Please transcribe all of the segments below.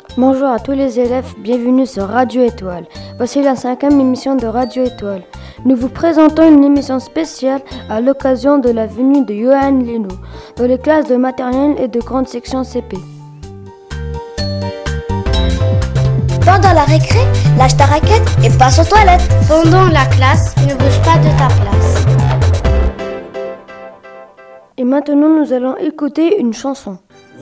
Bonjour à tous les élèves, bienvenue sur Radio Étoile. Voici la 5e émission de Radio Étoile. Nous vous présentons une émission spéciale à l'occasion de la venue de Johan Leno dans les classes de maternelle et de grande section CP. Pendant la récré, lâche ta raquette et passe aux toilettes. Pendant la classe, ne bouge pas de ta place. Et maintenant, nous allons écouter une chanson.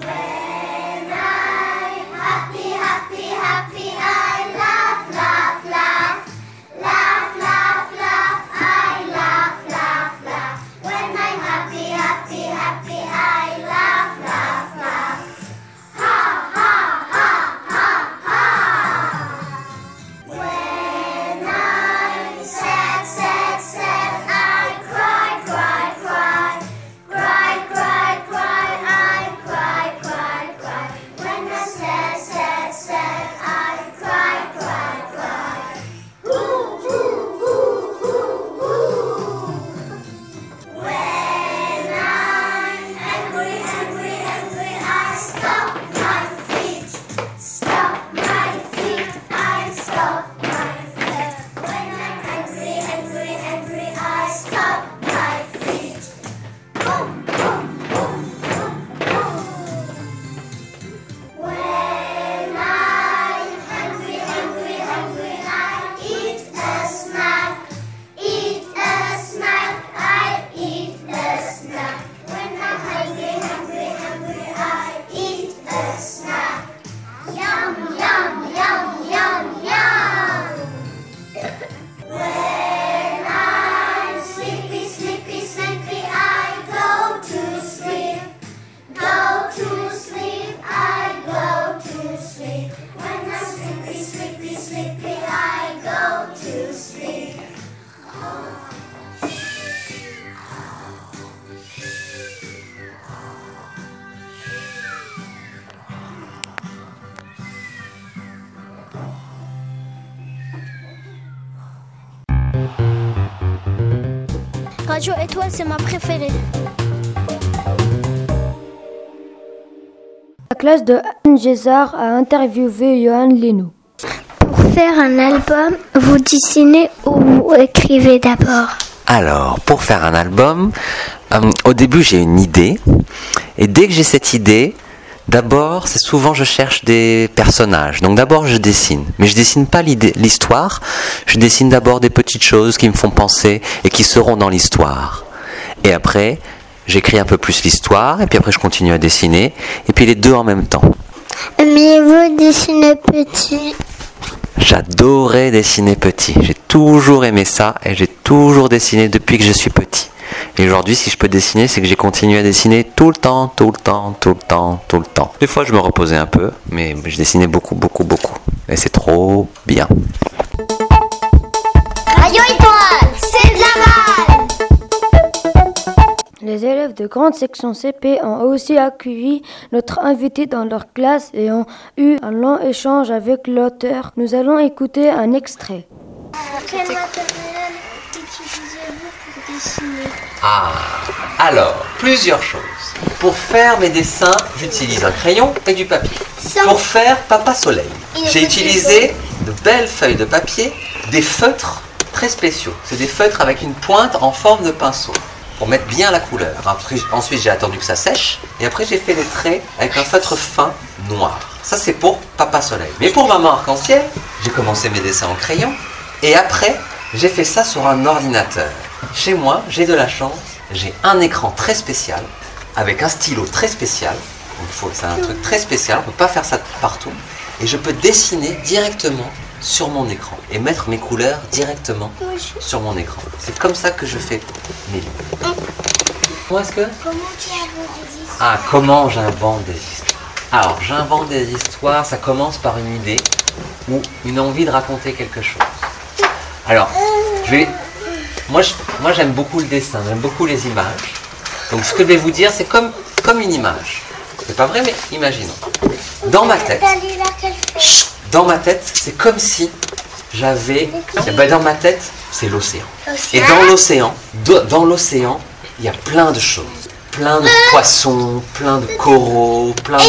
Radio Étoile, c'est ma préférée. La classe de Anne Gézard a interviewé Johan Leno. Pour faire un album, vous dessinez ou vous écrivez d'abord? Alors, pour faire un album, au début j'ai une idée, et dès que j'ai cette idée, d'abord, c'est souvent je cherche des personnages. Donc d'abord je dessine, mais je dessine pas l'histoire, je dessine d'abord des petites choses qui me font penser et qui seront dans l'histoire. Et après, j'écris un peu plus l'histoire, et puis après je continue à dessiner, et puis les deux en même temps. Aimiez-vous dessiner petit? J'adorais dessiner petit, j'ai toujours aimé ça, et j'ai toujours dessiné depuis que je suis petit. Et aujourd'hui, si je peux dessiner, c'est que j'ai continué à dessiner tout le temps. Des fois, je me reposais un peu, mais je dessinais beaucoup. Et c'est trop bien. Radio Étoile, c'est de la balle. Les élèves de grande section CP ont aussi accueilli notre invité dans leur classe et ont eu un long échange avec l'auteur. Nous allons écouter un extrait. Quel matériel utilisez-vous pour dessiner? Alors, plusieurs choses. Pour faire mes dessins, j'utilise un crayon et du papier. Pour faire Papa Soleil, j'ai utilisé de belles feuilles de papier, des feutres très spéciaux. C'est des feutres avec une pointe en forme de pinceau, pour mettre bien la couleur. Ensuite, j'ai attendu que ça sèche, et après j'ai fait les traits avec un feutre fin noir. Ça, c'est pour Papa Soleil. Mais pour Maman Arc-en-Ciel, j'ai commencé mes dessins en crayon, et après, j'ai fait ça sur un ordinateur. Chez moi, j'ai de la chance, j'ai un écran très spécial, avec un stylo très spécial. C'est un truc très spécial, on ne peut pas faire ça partout. Et je peux dessiner directement sur mon écran et mettre mes couleurs directement sur mon écran. C'est comme ça que je fais mes livres. Comment tu inventes des histoires? Comment j'invente des histoires? Alors, j'invente des histoires, ça commence par une idée ou une envie de raconter quelque chose. Alors, moi j'aime beaucoup le dessin, j'aime beaucoup les images. Donc ce que je vais vous dire, c'est comme une image. C'est pas vrai, mais imaginons. Dans ma tête, c'est comme si j'avais... dans ma tête, c'est l'océan. Et dans l'océan, il y a plein de choses. plein de poissons, plein de coraux, plein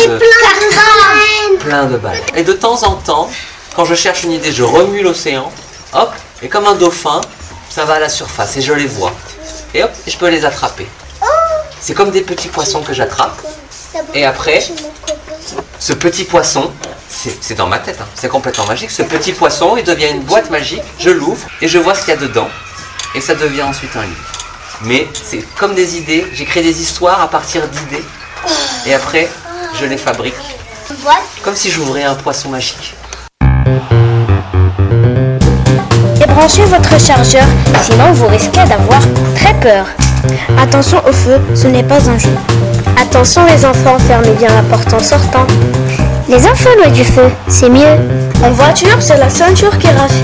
de baleines. Et de temps en temps, quand je cherche une idée, je remue l'océan, hop, et comme un dauphin, ça va à la surface et je les vois. Et hop, je peux les attraper. C'est comme des petits poissons que j'attrape. Et après, ce petit poisson, c'est dans ma tête, hein, c'est complètement magique. Ce petit poisson, il devient une boîte magique, je l'ouvre et je vois ce qu'il y a dedans. Et ça devient ensuite un livre. Mais c'est comme des idées, j'ai créé des histoires à partir d'idées. Et après, je les fabrique. Comme si j'ouvrais un poisson magique. Débranchez votre chargeur, sinon vous risquez d'avoir très peur. Attention au feu, ce n'est pas un jeu. Attention les enfants, fermez bien la porte en sortant. Les enfants loin du feu, c'est mieux. En voiture, c'est la ceinture qui rassure.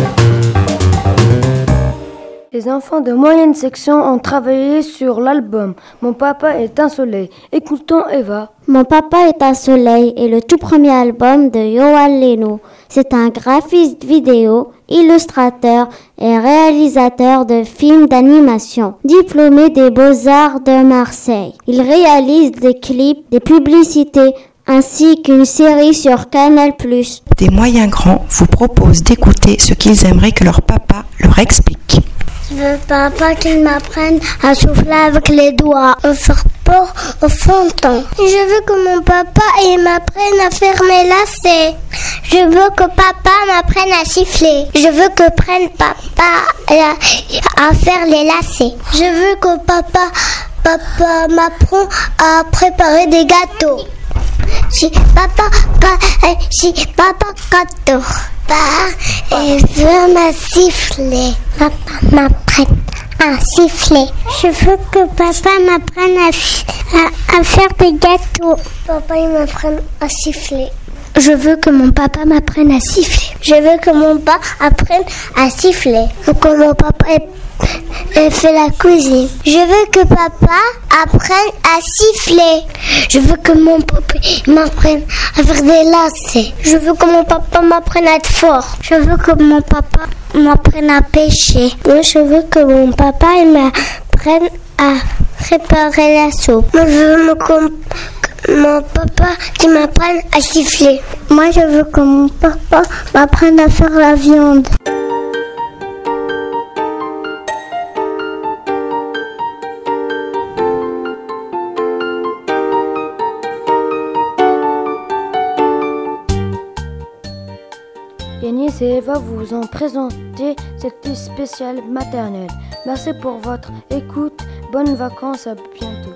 Les enfants de moyenne section ont travaillé sur l'album Mon papa est un soleil. Écoutons Eva. Mon papa est un soleil est le tout premier album de Yoann Leno. C'est un graphiste vidéo, illustrateur et réalisateur de films d'animation, diplômé des Beaux-Arts de Marseille. Il réalise des clips, des publicités, ainsi qu'une série sur Canal+. Des moyens grands vous proposent d'écouter ce qu'ils aimeraient que leur papa leur explique. Je veux papa qu'il m'apprenne à souffler avec les doigts, à faire peur au fronton. Je veux que mon papa m'apprenne à faire mes lacets. Je veux que papa m'apprenne à siffler. Je veux que prenne papa à faire les lacets. Je veux que papa m'apprenne à préparer des gâteaux. Si papa gâteau. Il veut me siffler. Papa m'apprenne à siffler. Je veux que papa m'apprenne à faire des gâteaux. Papa il m'apprenne à siffler. Je veux que mon papa m'apprenne à siffler. Je veux que mon papa apprenne à siffler. Ou que mon papa fait la cuisine. Je veux que papa apprenne à siffler. Je veux que mon papa m'apprenne à faire des lacets. Je veux que mon papa m'apprenne à être fort. Je veux que mon papa m'apprenne à pêcher. Moi, je veux que mon papa m'apprenne à préparer la soupe. Moi, je veux mon papa qui m'apprenne à siffler. Moi, je veux que mon papa m'apprenne à faire la viande. Yanis et Eva vous ont présenté cette spéciale maternelle. Merci pour votre écoute. Bonnes vacances, à bientôt.